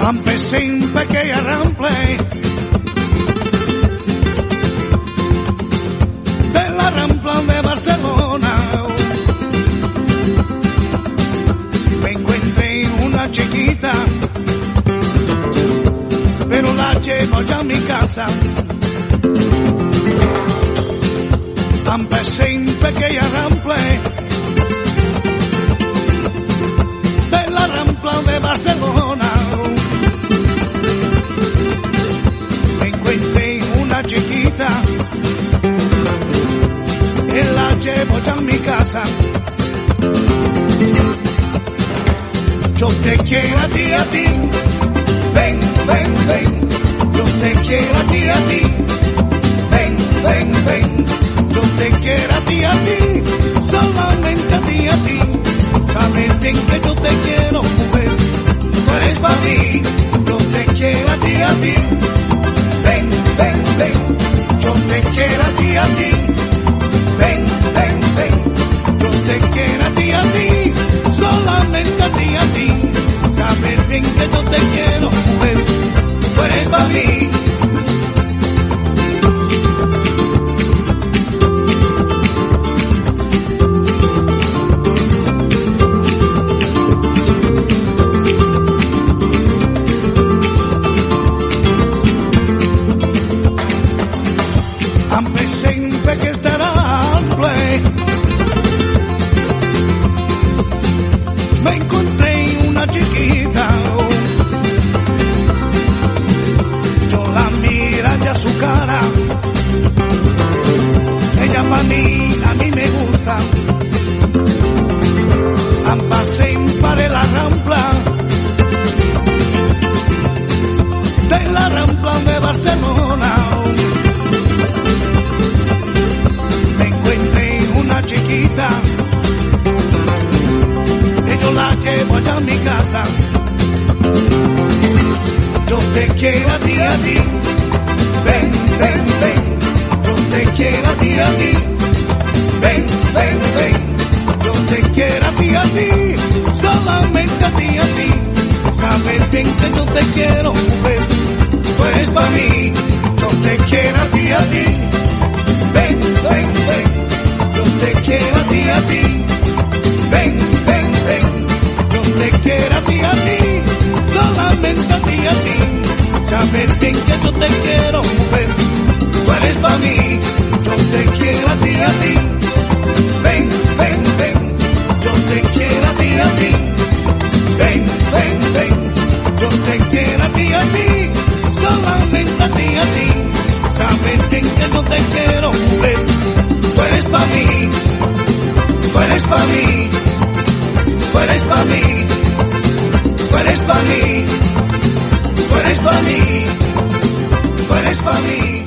Empecé en pequeña rample de la Rampla de Barcelona. Me encontré una chiquita, pero la llevo ya a mi casa. Empecé en pequeña rample de la Rampla de Barcelona. Me encontré una chiquita, que la llevo ya a mi casa. Yo te quiero a ti, ven, ven, ven. Yo te quiero a ti, ven, ven, ven. Yo te quiero a ti, solamente a ti. Sabes bien que yo te quiero, mujer, tú eres para mí. Yo te quiero a ti, ven, ven, ven. Yo te quiero a ti, ven, ven, ven. Yo te quiero a ti, solamente a ti. Sabes bien que yo te quiero, mujer, tú eres para mí. Que estará play. Me encontré una chiquita, yo la mira ya su cara, ella para mí, a mí me gusta. Pasé para la Rampla de la Rampla de Barcelona. Chiquita, que yo la llevo allá a mi casa. Yo te quiero a ti, ven, ven, ven. Yo te quiero a ti, ven, ven, ven. Yo te quiero a ti, solamente a ti. Sabes bien que yo te quiero, mujer, tú eres para mí. Yo te quiero a ti, ven, ven, ven. Yo te quiero a ti, ven, ven, ven. Yo te quiero a ti, solamente a ti. Sabes bien que yo te quiero, mujer, tú eres para mí. Yo te quiero a ti, ven, ven, ven. Yo te quiero a ti, ven, ven, ven. Yo te quiero a ti, solamente a ti. Sabes bien que yo te quiero, mujer, tú eres para mí, tú eres para mí, tú eres para mí, tú eres para mí, tú eres para mí, tú eres para mí.